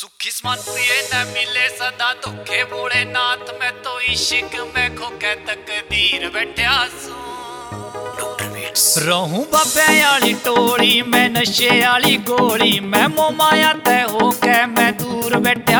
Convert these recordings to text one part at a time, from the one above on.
किस्मत प्रिय न मिले सदा धोखे बोले नाथ मैं तो इश्क में खो के तकदीर बैठा रहूं बाबे आली टोली मैं नशे आली गोली मैं मोमाया तय हो के मैं दूर बैठा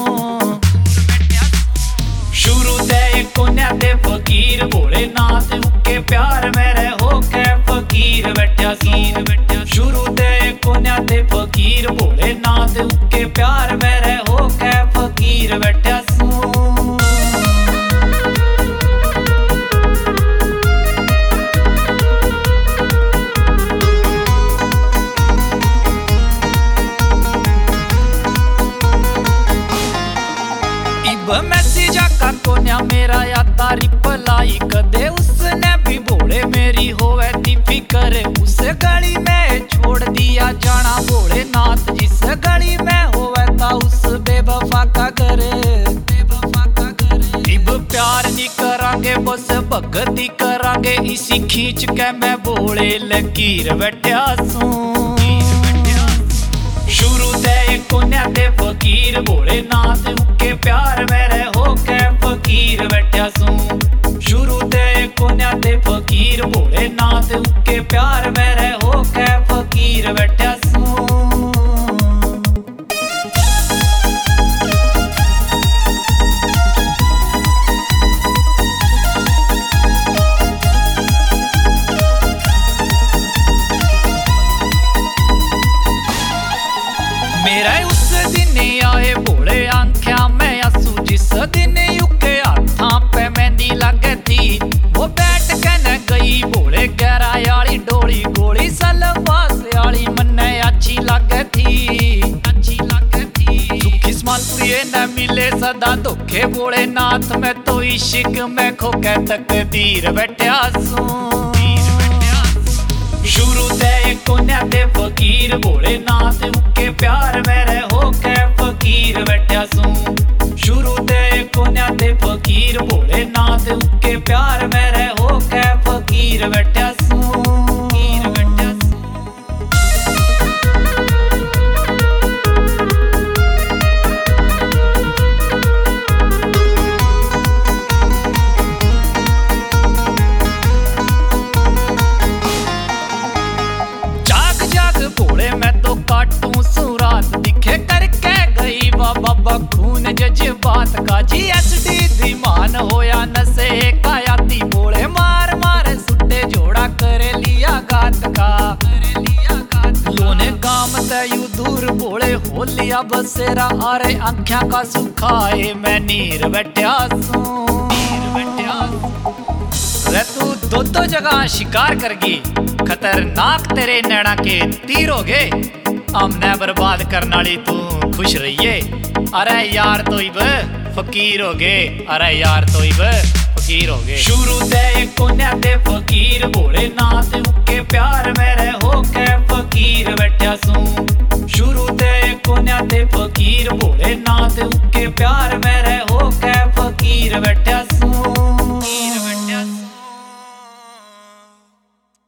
शुरू दे कोन्या दे फकीर बोले नाथ उके प्यार मेरे हो के फकीर बैठा शुरू दे कोन्या दे फकीर बोले नाथ उके प्यार मेरे हो के फकीर बैठा मैसेज का कोन्या मेरा या तारी पलाई कदे उसने भी बोले मेरी होवे थी फिकर उस गली में छोड़ दिया जाना बोले नाथ जिस गली में होवे था उस बेवफा का करे इब प्यार नहीं करांगे बस भगती करांगे इसी खींच के मैं बोले लकीर बैठा शुरू दे कोन्या दे फकीर बोले नाथ उके प्यार मेरे हो के फकीर बैठा शुरू दे कोन्या दे फकीर बोले नाथ उके प्यार मेरे हो के फकीर बैठा मेरा उस दिन आए बोले आंख्या में आंसू जिस दिन युके हाथा पे मेहंदी लगे थी वो बैठ के न गई बोले गहरा याली डोली गोली सलवास याली मन्ने अच्छी लगे थी किस्मत प्रिय न मिले सदा धोखे बोले नाथ मैं तो इश्क में खो के तकदीर बैठा शुरू दे कोन्या दे फकीर बोले नाथ उके प्यार मेरे हो के फकीर बैठा शुरू दे कोन्या दे फकीर बोले नाथ उके प्यार मेरे हो के फकीर बैठा बोले मैं तो काटूं सुरात दिखे करके गई बाबा खून जज्बात का जीएसडी धीमान होया नशे कायाती बोले मार मार सुट्टे जोड़ा करे लिया गात का लोने काम तयू दूर बोले हो लिया बसेरा अरे आंख्या का सुखाए मैं नीर बैठा तू दो जगह शिकार करगी खतरनाक तेरे नैना के तीर हो गए हमने बर्बाद करने वाली तू खुश रहिए अरे यार तो इब फकीर हो गए अरे यार तो इब फकीर हो गए शुरू दे कोन्या दे फकीर बोले नाथ उके प्यार मेरे हो के फकीर बैठा शुरू दे कोन्या दे फकीर बोले नाथ उके प्यार मेरे हो के फकीर बैठा